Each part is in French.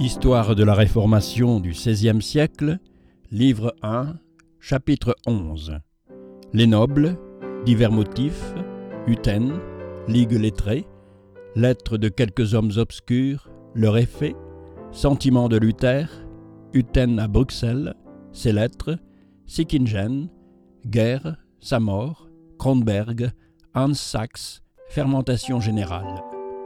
Histoire de la Réformation du XVIe siècle, livre 1, chapitre 11. Les nobles, divers motifs, Hutten, ligue lettrée, lettres de quelques hommes obscurs, leur effet, sentiments de Luther, Hutten à Bruxelles, ses lettres, Sickingen, guerre, sa mort, Kronberg, Hans Sachs, fermentation générale.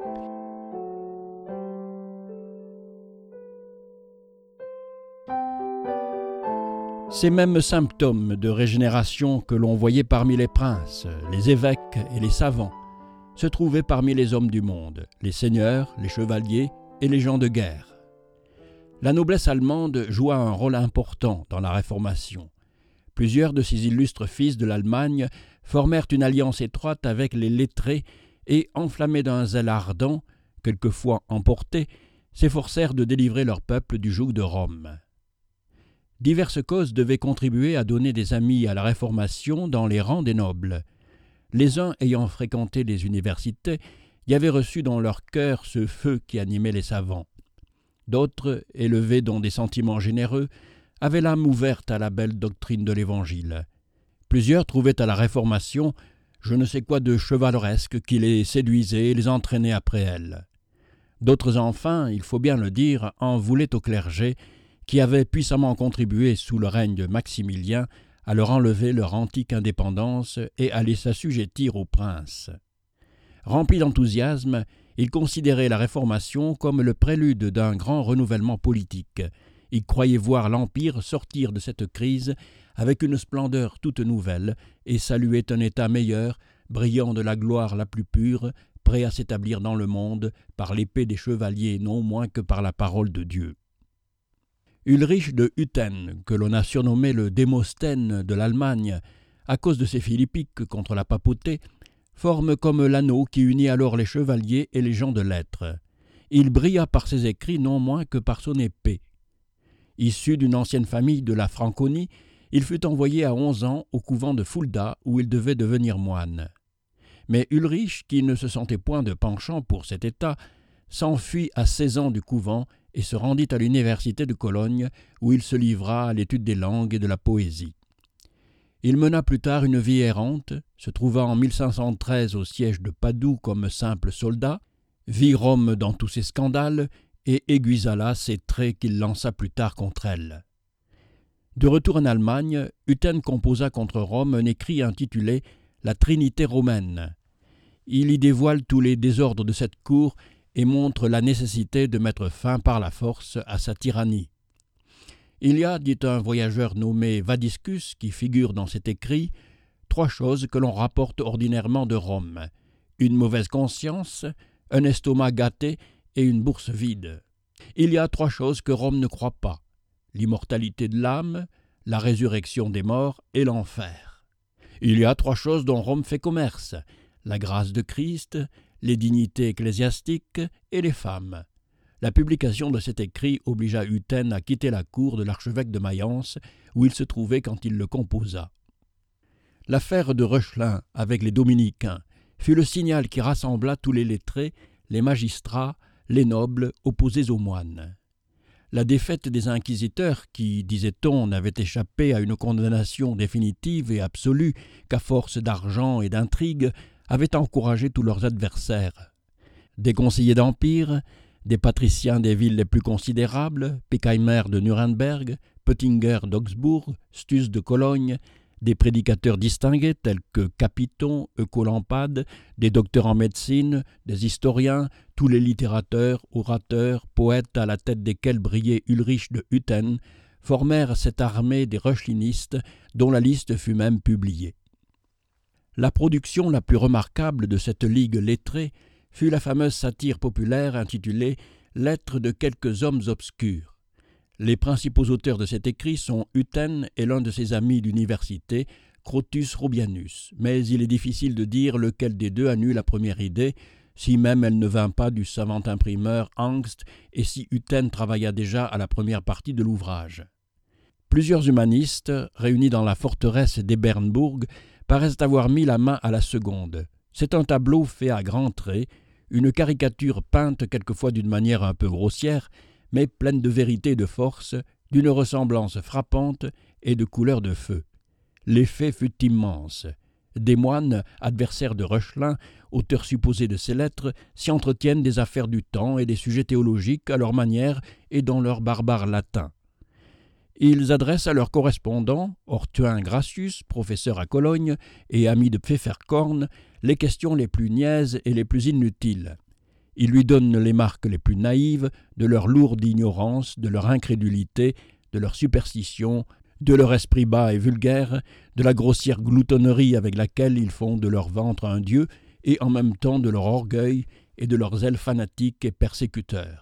Ces mêmes symptômes de régénération que l'on voyait parmi les princes, les évêques et les savants se trouvaient parmi les hommes du monde, les seigneurs, les chevaliers et les gens de guerre. La noblesse allemande joua un rôle important dans la Réformation. Plusieurs de ces illustres fils de l'Allemagne formèrent une alliance étroite avec les lettrés et, enflammés d'un zèle ardent, quelquefois emportés, s'efforcèrent de délivrer leur peuple du joug de Rome. Diverses causes devaient contribuer à donner des amis à la Réformation dans les rangs des nobles. Les uns ayant fréquenté les universités y avaient reçu dans leur cœur ce feu qui animait les savants. D'autres, élevés dans des sentiments généreux, avaient l'âme ouverte à la belle doctrine de l'Évangile. Plusieurs trouvaient à la Réformation je ne sais quoi de chevaleresque qui les séduisait et les entraînait après elle. D'autres enfin, il faut bien le dire, en voulaient au clergé, qui avait puissamment contribué sous le règne de Maximilien à leur enlever leur antique indépendance et à les assujettir aux princes. Remplis d'enthousiasme, ils considéraient la Réformation comme le prélude d'un grand renouvellement politique. Ils croyaient voir l'Empire sortir de cette crise avec une splendeur toute nouvelle et saluaient un État meilleur, brillant de la gloire la plus pure, prêt à s'établir dans le monde par l'épée des chevaliers non moins que par la parole de Dieu. Ulrich de Hutten, que l'on a surnommé le Démosthène de l'Allemagne à cause de ses philippiques contre la papauté, forme comme l'anneau qui unit alors les chevaliers et les gens de lettres. Il brilla par ses écrits non moins que par son épée. Issu d'une ancienne famille de la Franconie, il fut envoyé à 11 ans au couvent de Fulda où il devait devenir moine. Mais Ulrich, qui ne se sentait point de penchant pour cet état, s'enfuit à 16 ans du couvent et se rendit à l'université de Cologne où il se livra à l'étude des langues et de la poésie. Il mena plus tard une vie errante, se trouva en 1513 au siège de Padoue comme simple soldat, vit Rome dans tous ses scandales et aiguisa là ses traits qu'il lança plus tard contre elle. De retour en Allemagne, Hutten composa contre Rome un écrit intitulé « La Trinité romaine ». Il y dévoile tous les désordres de cette cour et montre la nécessité de mettre fin par la force à sa tyrannie. Il y a, dit un voyageur nommé Vadiscus, qui figure dans cet écrit, 3 choses que l'on rapporte ordinairement de Rome: une mauvaise conscience, un estomac gâté et une bourse vide. Il y a 3 choses que Rome ne croit pas: l'immortalité de l'âme, la résurrection des morts et l'enfer. Il y a 3 choses dont Rome fait commerce: la grâce de Christ, les dignités ecclésiastiques et les femmes. La publication de cet écrit obligea Hutten à quitter la cour de l'archevêque de Mayence, où il se trouvait quand il le composa. L'affaire de Reuchlin avec les dominicains fut le signal qui rassembla tous les lettrés, les magistrats, les nobles opposés aux moines. La défaite des inquisiteurs qui, disait-on, n'avaient échappé à une condamnation définitive et absolue qu'à force d'argent et d'intrigues, avait encouragé tous leurs adversaires. Des conseillers d'Empire, des patriciens des villes les plus considérables, Peckheimer de Nuremberg, Pöttinger d'Augsbourg, Stus de Cologne, des prédicateurs distingués tels que Capiton, Eucolampade, des docteurs en médecine, des historiens, tous les littérateurs, orateurs, poètes à la tête desquels brillait Ulrich de Hutten, formèrent cette armée des reuchlinistes dont la liste fut même publiée. La production la plus remarquable de cette ligue lettrée fut la fameuse satire populaire intitulée « Lettres de quelques hommes obscurs ». Les principaux auteurs de cet écrit sont Hutten et l'un de ses amis d'université, Crotus Robianus, mais il est difficile de dire lequel des deux a eu la première idée, si même elle ne vint pas du savant imprimeur Angst et si Hutten travailla déjà à la première partie de l'ouvrage. Plusieurs humanistes, réunis dans la forteresse d'Ebernbourg, paraissent avoir mis la main à la seconde. C'est un tableau fait à grands traits, une caricature peinte quelquefois d'une manière un peu grossière, mais pleine de vérité et de force, d'une ressemblance frappante et de couleur de feu. L'effet fut immense. Des moines, adversaires de Reuchlin, auteur supposé de ces lettres, s'y entretiennent des affaires du temps et des sujets théologiques à leur manière et dans leur barbare latin. Ils adressent à leurs correspondants, Ortuin Gracius, professeur à Cologne et ami de Pfefferkorn, les questions les plus niaises et les plus inutiles. Ils lui donnent les marques les plus naïves de leur lourde ignorance, de leur incrédulité, de leur superstition, de leur esprit bas et vulgaire, de la grossière gloutonnerie avec laquelle ils font de leur ventre un dieu, et en même temps de leur orgueil et de leur zèle fanatique et persécuteur.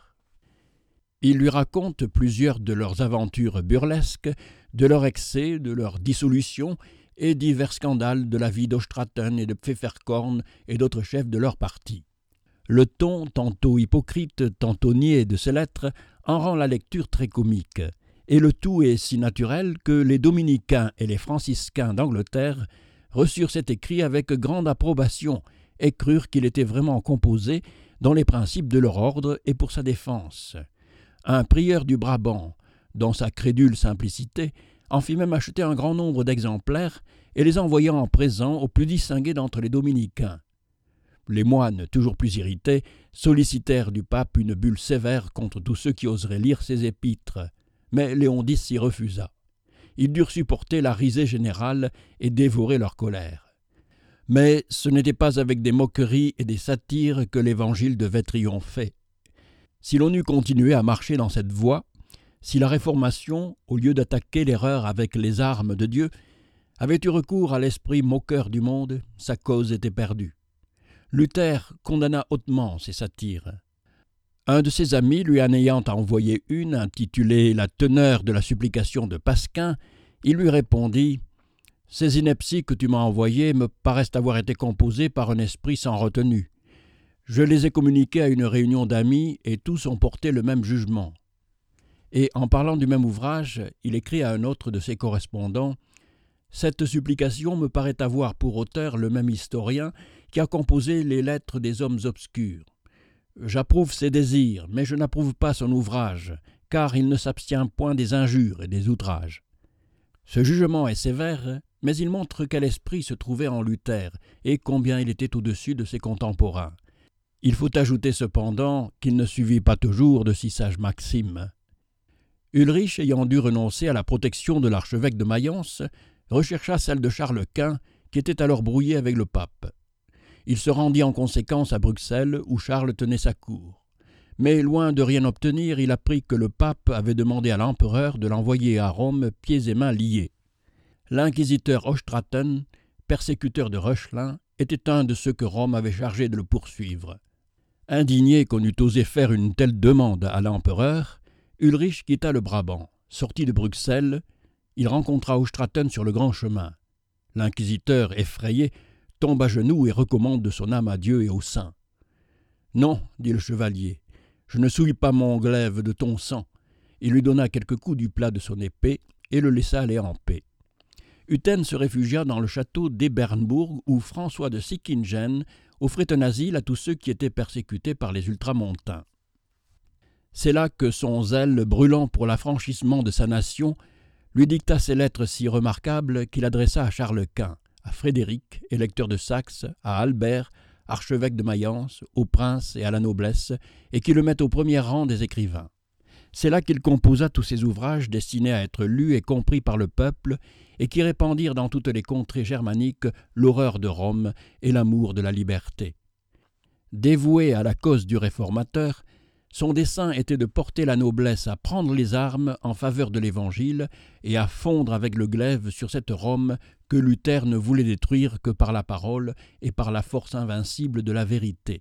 Ils lui racontent plusieurs de leurs aventures burlesques, de leurs excès, de leurs dissolutions, et divers scandales de la vie d'Austraten et de Pfefferkorn et d'autres chefs de leur parti. Le ton, tantôt hypocrite, tantôt niais de ces lettres, en rend la lecture très comique, et le tout est si naturel que les dominicains et les franciscains d'Angleterre reçurent cet écrit avec grande approbation et crurent qu'il était vraiment composé dans les principes de leur ordre et pour sa défense. Un prieur du Brabant, dans sa crédule simplicité, en fit même acheter un grand nombre d'exemplaires et les envoya en présent aux plus distingués d'entre les dominicains. Les moines, toujours plus irrités, sollicitèrent du pape une bulle sévère contre tous ceux qui oseraient lire ses épîtres, mais Léon X s'y refusa. Ils durent supporter la risée générale et dévorer leur colère. Mais ce n'était pas avec des moqueries et des satires que l'Évangile devait triompher. Si l'on eût continué à marcher dans cette voie, si la Réformation, au lieu d'attaquer l'erreur avec les armes de Dieu, avait eu recours à l'esprit moqueur du monde, sa cause était perdue. Luther condamna hautement ces satires. Un de ses amis lui en ayant envoyé une, intitulée « La teneur de la supplication de Pasquin », il lui répondit « Ces inepties que tu m'as envoyées me paraissent avoir été composées par un esprit sans retenue. Je les ai communiquées à une réunion d'amis et tous ont porté le même jugement. » Et en parlant du même ouvrage, il écrit à un autre de ses correspondants « Cette supplication me paraît avoir pour auteur le même historien qui a composé les lettres des hommes obscurs. J'approuve ses désirs, mais je n'approuve pas son ouvrage, car il ne s'abstient point des injures et des outrages. » Ce jugement est sévère, mais il montre quel esprit se trouvait en Luther et combien il était au-dessus de ses contemporains. Il faut ajouter cependant qu'il ne suivit pas toujours de si sages maximes. Ulrich, ayant dû renoncer à la protection de l'archevêque de Mayence, rechercha celle de Charles Quint, qui était alors brouillé avec le pape. Il se rendit en conséquence à Bruxelles, où Charles tenait sa cour. Mais loin de rien obtenir, il apprit que le pape avait demandé à l'empereur de l'envoyer à Rome pieds et mains liés. L'inquisiteur Austraten, persécuteur de Reuchlin, était un de ceux que Rome avait chargé de le poursuivre. Indigné qu'on eût osé faire une telle demande à l'empereur, Ulrich quitta le Brabant. Sorti de Bruxelles, il rencontra Austraten sur le grand chemin. L'inquisiteur, effrayé, tombe à genoux et recommande de son âme à Dieu et aux saints. « Non, dit le chevalier, je ne souille pas mon glaive de ton sang. » Il lui donna quelques coups du plat de son épée et le laissa aller en paix. Hutten se réfugia dans le château d'Ebernbourg où François de Sickingen offrait un asile à tous ceux qui étaient persécutés par les ultramontains. C'est là que son zèle, brûlant pour l'affranchissement de sa nation, lui dicta ces lettres si remarquables qu'il adressa à Charles Quint, à Frédéric, électeur de Saxe, à Albert, archevêque de Mayence, aux princes et à la noblesse, et qui le met au premier rang des écrivains. C'est là qu'il composa tous ses ouvrages destinés à être lus et compris par le peuple, et qui répandirent dans toutes les contrées germaniques l'horreur de Rome et l'amour de la liberté. Dévoué à la cause du réformateur, son dessein était de porter la noblesse à prendre les armes en faveur de l'Évangile et à fondre avec le glaive sur cette Rome que Luther ne voulait détruire que par la parole et par la force invincible de la vérité.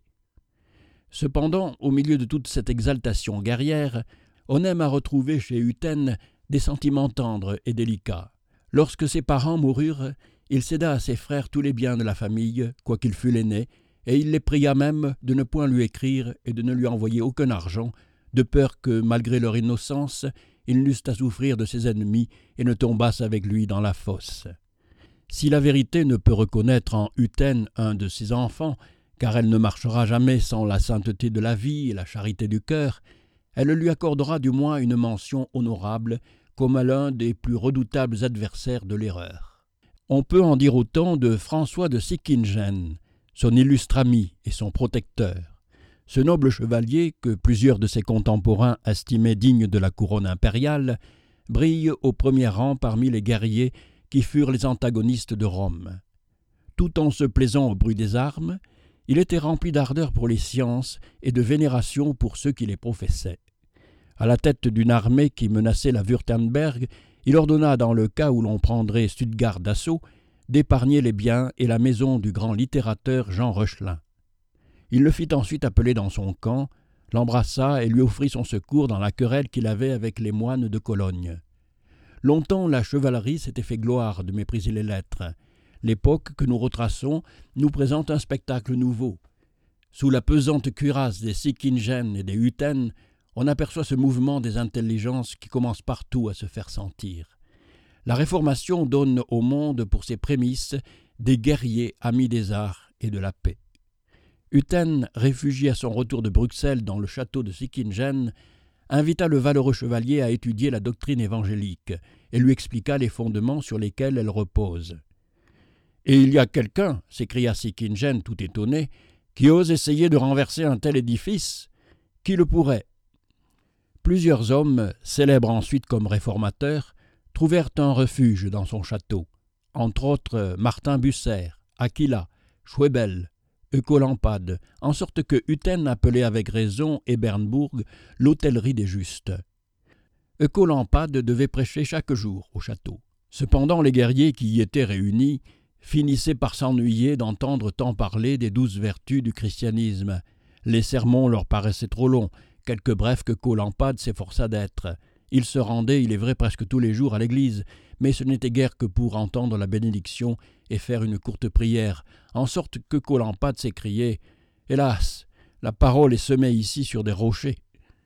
Cependant, au milieu de toute cette exaltation guerrière, on aime à retrouver chez Hutten des sentiments tendres et délicats. Lorsque ses parents moururent, il céda à ses frères tous les biens de la famille, quoiqu'il fût l'aîné, et il les pria même de ne point lui écrire et de ne lui envoyer aucun argent, de peur que, malgré leur innocence, ils n'eussent à souffrir de ses ennemis et ne tombassent avec lui dans la fosse. Si la vérité ne peut reconnaître en Hutten un de ses enfants, car elle ne marchera jamais sans la sainteté de la vie et la charité du cœur, elle lui accordera du moins une mention honorable comme à l'un des plus redoutables adversaires de l'erreur. On peut en dire autant de François de Sickingen, son illustre ami et son protecteur. Ce noble chevalier, que plusieurs de ses contemporains estimaient digne de la couronne impériale, brille au premier rang parmi les guerriers qui furent les antagonistes de Rome. Tout en se plaisant au bruit des armes, il était rempli d'ardeur pour les sciences et de vénération pour ceux qui les professaient. À la tête d'une armée qui menaçait la Wurtemberg, il ordonna, dans le cas où l'on prendrait Stuttgart d'assaut, d'épargner les biens et la maison du grand littérateur Jean Reuchlin. Il le fit ensuite appeler dans son camp, l'embrassa et lui offrit son secours dans la querelle qu'il avait avec les moines de Cologne. Longtemps la chevalerie s'était fait gloire de mépriser les lettres. L'époque que nous retraçons nous présente un spectacle nouveau. Sous la pesante cuirasse des Sickingen et des Hutten, on aperçoit ce mouvement des intelligences qui commence partout à se faire sentir. La Réformation donne au monde pour ses prémices des guerriers amis des arts et de la paix. Hutten, réfugié à son retour de Bruxelles dans le château de Sickingen, invita le valeureux chevalier à étudier la doctrine évangélique et lui expliqua les fondements sur lesquels elle repose. « Et il y a quelqu'un, s'écria Sickingen tout étonné, qui ose essayer de renverser un tel édifice? Qui le pourrait ?» Plusieurs hommes, célèbres ensuite comme réformateurs, trouvèrent un refuge dans son château, entre autres Martin Bucer, Aquila, Schwebel, Eucolampade, en sorte que Hutten appelait avec raison Ebernburg l'hôtellerie des justes. Eucolampade devait prêcher chaque jour au château. Cependant, les guerriers qui y étaient réunis finissaient par s'ennuyer d'entendre tant parler des douces vertus du christianisme. Les sermons leur paraissaient trop longs, quelque brefs que Colampade s'efforça d'être. Il se rendait, il est vrai, presque tous les jours à l'église, mais ce n'était guère que pour entendre la bénédiction et faire une courte prière, en sorte que Colampade s'écriait « Hélas, la parole est semée ici sur des rochers !»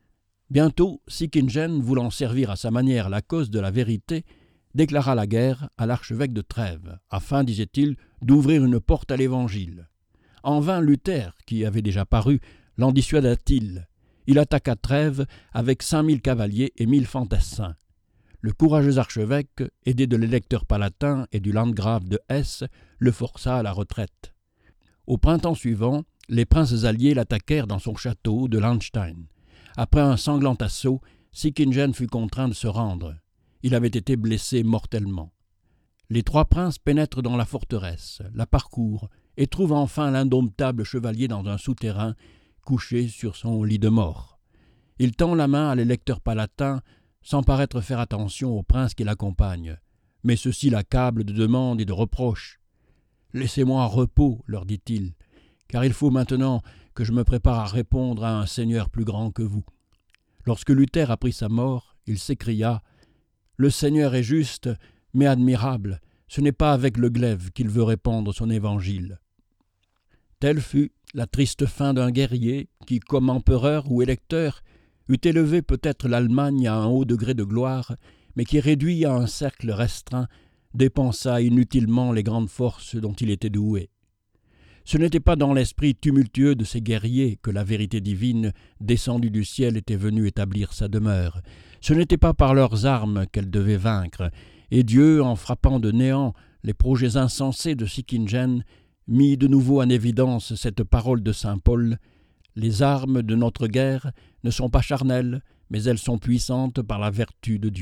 Bientôt, Sickingen, voulant servir à sa manière la cause de la vérité, déclara la guerre à l'archevêque de Trèves, afin, disait-il, d'ouvrir une porte à l'Évangile. En vain Luther, qui avait déjà paru, l'en dissuada-t-il. Il attaqua Trèves avec 5000 cavaliers et 1000 fantassins. Le courageux archevêque, aidé de l'électeur palatin et du landgrave de Hesse, le força à la retraite. Au printemps suivant, les princes alliés l'attaquèrent dans son château de Landstein. Après un sanglant assaut, Sickingen fut contraint de se rendre. Il avait été blessé mortellement. Les trois princes pénètrent dans la forteresse, la parcourent et trouvent enfin l'indomptable chevalier dans un souterrain, couché sur son lit de mort. Il tend la main à l'électeur palatin sans paraître faire attention aux princes qui l'accompagnent. Mais ceux-ci l'accablent de demandes et de reproches. « Laissez-moi en repos, leur dit-il, car il faut maintenant que je me prépare à répondre à un seigneur plus grand que vous. » Lorsque Luther apprit sa mort, il s'écria « Le Seigneur est juste, mais admirable, ce n'est pas avec le glaive qu'il veut répandre son évangile. » Telle fut la triste fin d'un guerrier qui, comme empereur ou électeur, eût élevé peut-être l'Allemagne à un haut degré de gloire, mais qui, réduit à un cercle restreint, dépensa inutilement les grandes forces dont il était doué. Ce n'était pas dans l'esprit tumultueux de ces guerriers que la vérité divine, descendue du ciel, était venue établir sa demeure. Ce n'était pas par leurs armes qu'elle devait vaincre, et Dieu, en frappant de néant les projets insensés de Sickingen, mit de nouveau en évidence cette parole de saint Paul « Les armes de notre guerre ne sont pas charnelles, mais elles sont puissantes par la vertu de Dieu. »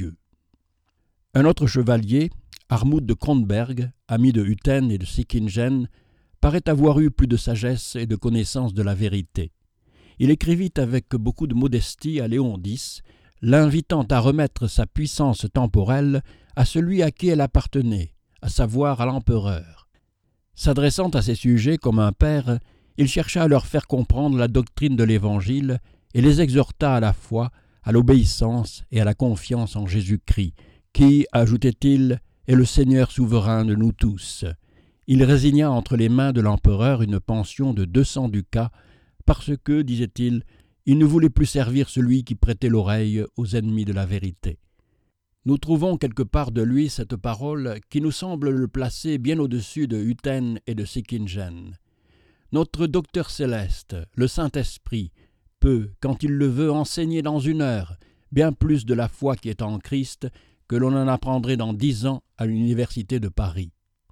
Un autre chevalier, Armud de Kronberg, ami de Hutten et de Sickingen, paraît avoir eu plus de sagesse et de connaissance de la vérité. Il écrivit avec beaucoup de modestie à Léon X, l'invitant à remettre sa puissance temporelle à celui à qui elle appartenait, à savoir à l'empereur. S'adressant à ses sujets comme un père, il chercha à leur faire comprendre la doctrine de l'Évangile et les exhorta à la foi, à l'obéissance et à la confiance en Jésus-Christ, qui, ajoutait-il, est le Seigneur souverain de nous tous. Il résigna entre les mains de l'empereur une pension de 200 ducats, parce que, disait-il, il ne voulait plus servir celui qui prêtait l'oreille aux ennemis de la vérité. Nous trouvons quelque part de lui cette parole qui nous semble le placer bien au-dessus de Hutten et de Sickingen. Notre docteur céleste, le Saint-Esprit, peut, quand il le veut, enseigner dans 1 heure bien plus de la foi qui est en Christ que l'on en apprendrait dans 10 ans à l'université de Paris.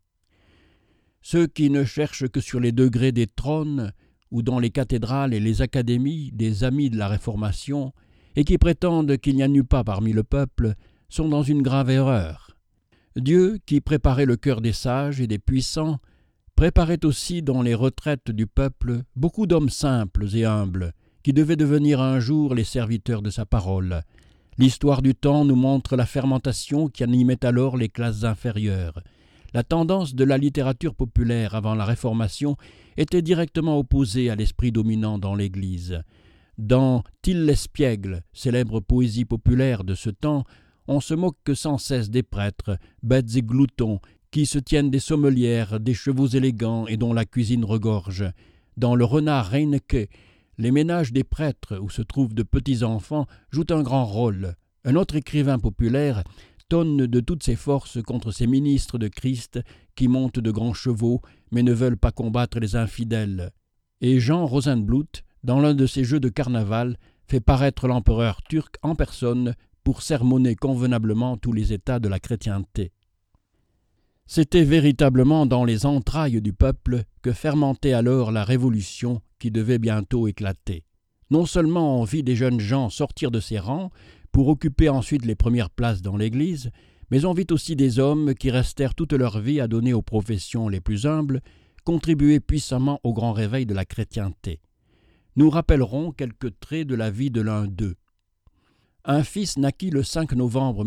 Ceux qui ne cherchent que sur les degrés des trônes ou dans les cathédrales et les académies des amis de la Réformation et qui prétendent qu'il n'y en eut pas parmi le peuple sont dans une grave erreur. Dieu, qui préparait le cœur des sages et des puissants, préparait aussi dans les retraites du peuple beaucoup d'hommes simples et humbles qui devaient devenir un jour les serviteurs de sa parole. L'histoire du temps nous montre la fermentation qui animait alors les classes inférieures. La tendance de la littérature populaire avant la Réformation était directement opposée à l'esprit dominant dans l'Église. Dans Till l'espiègle, célèbre poésie populaire de ce temps, on se moque sans cesse des prêtres, bêtes et gloutons, qui se tiennent des sommelières, des chevaux élégants et dont la cuisine regorge. Dans le Renard Reineke, les ménages des prêtres, où se trouvent de petits enfants, jouent un grand rôle. Un autre écrivain populaire tonne de toutes ses forces contre ces ministres de Christ qui montent de grands chevaux, mais ne veulent pas combattre les infidèles. Et Jean Rosenblut, dans l'un de ses jeux de carnaval, fait paraître l'empereur turc en personne pour sermonner convenablement tous les états de la chrétienté. C'était véritablement dans les entrailles du peuple que fermentait alors la révolution qui devait bientôt éclater. Non seulement on vit des jeunes gens sortir de ces rangs pour occuper ensuite les premières places dans l'Église, mais on vit aussi des hommes qui restèrent toute leur vie à donner aux professions les plus humbles, contribuer puissamment au grand réveil de la chrétienté. Nous rappellerons quelques traits de la vie de l'un d'eux. Un fils naquit le 5 novembre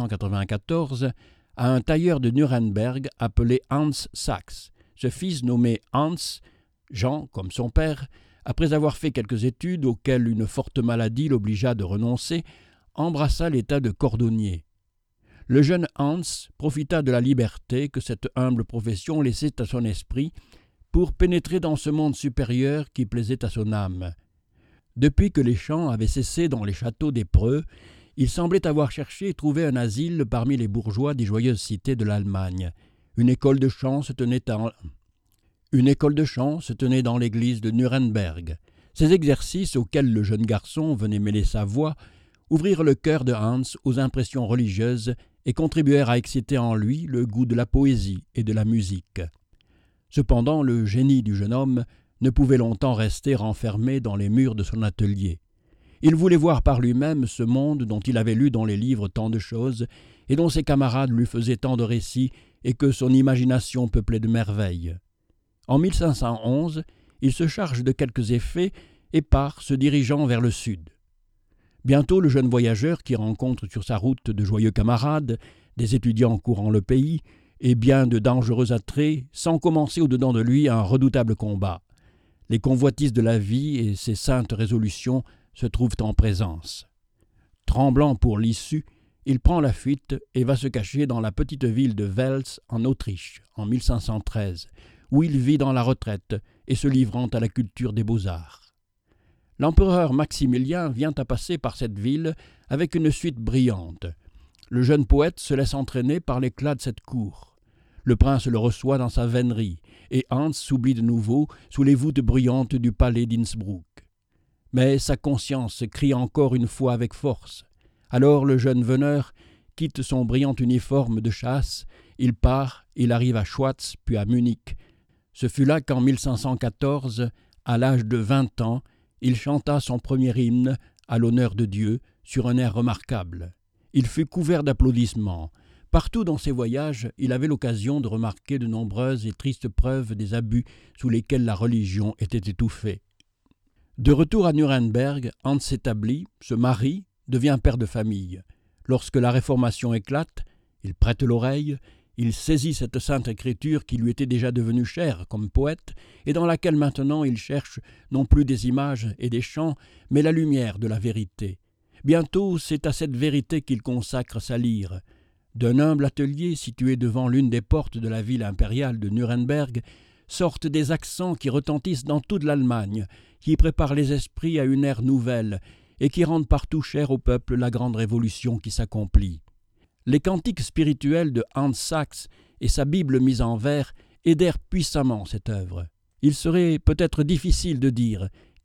1494 à un tailleur de Nuremberg appelé Hans Sachs. Ce fils nommé Hans, Jean comme son père, après avoir fait quelques études auxquelles une forte maladie l'obligea de renoncer, embrassa l'état de cordonnier. Le jeune Hans profita de la liberté que cette humble profession laissait à son esprit pour pénétrer dans ce monde supérieur qui plaisait à son âme. Depuis que les chants avaient cessé dans les châteaux des Preux, il semblait avoir cherché et trouvé un asile parmi les bourgeois des joyeuses cités de l'Allemagne. Une école de chant se tenait dans l'église de Nuremberg. Ces exercices auxquels le jeune garçon venait mêler sa voix ouvrirent le cœur de Hans aux impressions religieuses et contribuèrent à exciter en lui le goût de la poésie et de la musique. Cependant, le génie du jeune homme ne pouvait longtemps rester renfermé dans les murs de son atelier. Il voulait voir par lui-même ce monde dont il avait lu dans les livres tant de choses et dont ses camarades lui faisaient tant de récits et que son imagination peuplait de merveilles. En 1511, il se charge de quelques effets et part se dirigeant vers le sud. Bientôt, le jeune voyageur qui rencontre sur sa route de joyeux camarades, des étudiants courant le pays et bien de dangereux attraits, sent commencer au-dedans de lui un redoutable combat. Les convoitises de la vie et ses saintes résolutions se trouvent en présence. Tremblant pour l'issue, il prend la fuite et va se cacher dans la petite ville de Wels en Autriche en 1513, où il vit dans la retraite et se livrant à la culture des beaux-arts. L'empereur Maximilien vient à passer par cette ville avec une suite brillante. Le jeune poète se laisse entraîner par l'éclat de cette cour. Le prince le reçoit dans sa vénerie, et Hans s'oublie de nouveau sous les voûtes bruyantes du palais d'Innsbruck. Mais sa conscience crie encore une fois avec force. Alors le jeune veneur quitte son brillant uniforme de chasse, il part, il arrive à Schwaz, puis à Munich. Ce fut là qu'en 1514, à l'âge de 20 ans, il chanta son premier hymne à l'honneur de Dieu sur un air remarquable. Il fut couvert d'applaudissements. Partout dans ses voyages, il avait l'occasion de remarquer de nombreuses et tristes preuves des abus sous lesquels la religion était étouffée. De retour à Nuremberg, Hans s'établit, se marie, devient père de famille. Lorsque la Réformation éclate, il prête l'oreille, il saisit cette sainte écriture qui lui était déjà devenue chère comme poète et dans laquelle maintenant il cherche non plus des images et des chants, mais la lumière de la vérité. Bientôt, c'est à cette vérité qu'il consacre sa lyre. D'un humble atelier situé devant l'une des portes de la ville impériale de Nuremberg sortent des accents qui retentissent dans toute l'Allemagne, qui préparent les esprits à une ère nouvelle et qui rendent partout chère au peuple la grande révolution qui s'accomplit. Les cantiques spirituels de Hans Sachs et sa Bible mise en vers aidèrent puissamment cette œuvre. Il serait peut-être difficile de dire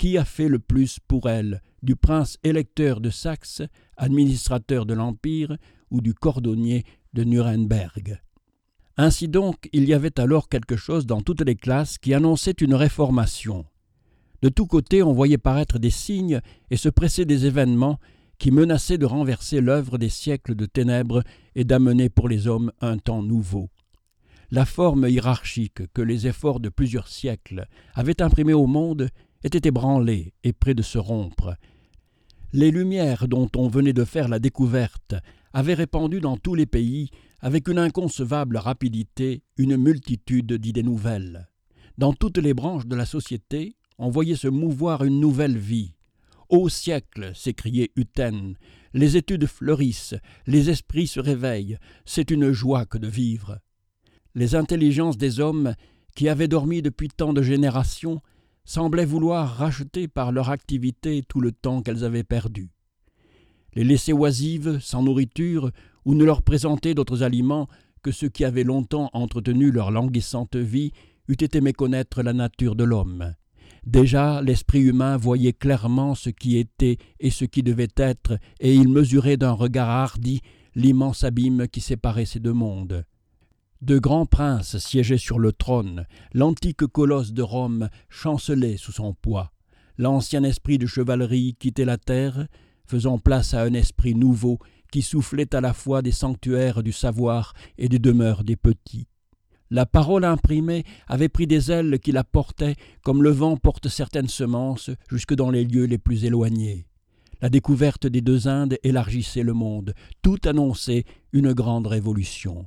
qui a fait le plus pour elle, du prince électeur de Saxe, administrateur de l'Empire, ou du cordonnier de Nuremberg. Ainsi donc, il y avait alors quelque chose dans toutes les classes qui annonçait une réformation. De tous côtés, on voyait paraître des signes et se presser des événements qui menaçaient de renverser l'œuvre des siècles de ténèbres et d'amener pour les hommes un temps nouveau. La forme hiérarchique que les efforts de plusieurs siècles avaient imprimée au monde était ébranlée et près de se rompre. Les lumières dont on venait de faire la découverte avaient répandu dans tous les pays, avec une inconcevable rapidité, une multitude d'idées nouvelles. Dans toutes les branches de la société, on voyait se mouvoir une nouvelle vie. « Ô siècle !» s'écriait Hutten, « les études fleurissent, les esprits se réveillent, c'est une joie que de vivre. » Les intelligences des hommes, qui avaient dormi depuis tant de générations, semblaient vouloir racheter par leur activité tout le temps qu'elles avaient perdu. Les laisser oisives, sans nourriture, ou ne leur présenter d'autres aliments que ceux qui avaient longtemps entretenu leur languissante vie, eût été méconnaître la nature de l'homme. Déjà, l'esprit humain voyait clairement ce qui était et ce qui devait être, et il mesurait d'un regard hardi l'immense abîme qui séparait ces deux mondes. De grands princes siégeaient sur le trône, l'antique colosse de Rome chancelait sous son poids. L'ancien esprit de chevalerie quittait la terre, faisant place à un esprit nouveau qui soufflait à la fois des sanctuaires du savoir et des demeures des petits. La parole imprimée avait pris des ailes qui la portaient comme le vent porte certaines semences jusque dans les lieux les plus éloignés. La découverte des deux Indes élargissait le monde, tout annonçait une grande révolution.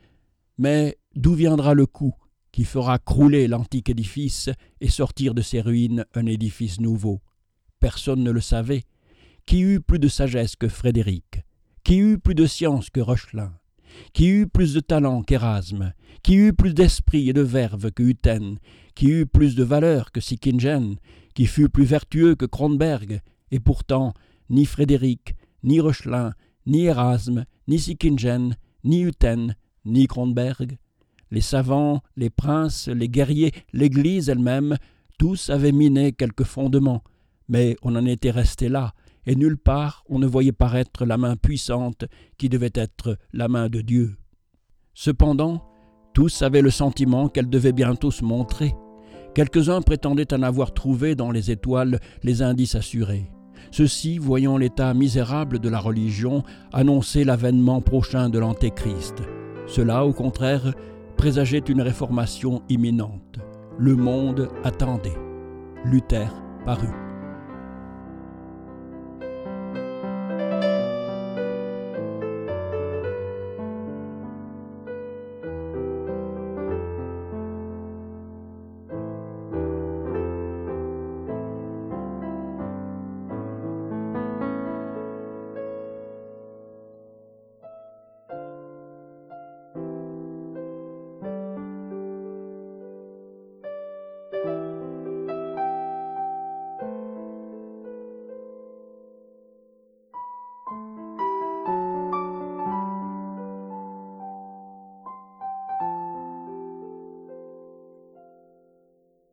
Mais d'où viendra le coup qui fera crouler l'antique édifice et sortir de ses ruines un édifice nouveau? Personne ne le savait. Qui eut plus de sagesse que Frédéric? Qui eut plus de science que Reuchlin? Qui eut plus de talent qu'Érasme? Qui eut plus d'esprit et de verve que Hutten? Qui eut plus de valeur que Sickingen? Qui fut plus vertueux que Kronberg? Et pourtant, ni Frédéric, ni Reuchlin, ni Érasme, ni Sickingen, ni Hutten, ni Kronberg. Les savants, les princes, les guerriers, l'Église elle-même, tous avaient miné quelques fondements, mais on en était resté là, et nulle part on ne voyait paraître la main puissante qui devait être la main de Dieu. Cependant, tous avaient le sentiment qu'elle devait bientôt se montrer. Quelques-uns prétendaient en avoir trouvé dans les étoiles les indices assurés. Ceux-ci, voyant l'état misérable de la religion, annonçaient l'avènement prochain de l'Antéchrist. Cela, au contraire, présageait une réformation imminente. Le monde attendait. Luther parut.